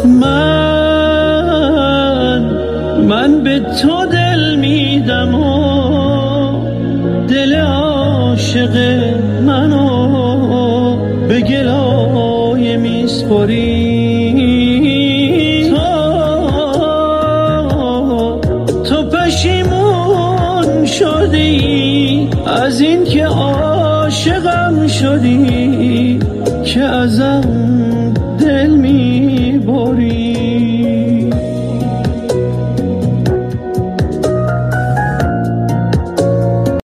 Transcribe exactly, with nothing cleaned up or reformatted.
من من به تو دل میدم و دل عاشق منو به گلایه میسپاری. تو تو پشیمون شدی از این که عاشقم شدی که ازم دل میبری.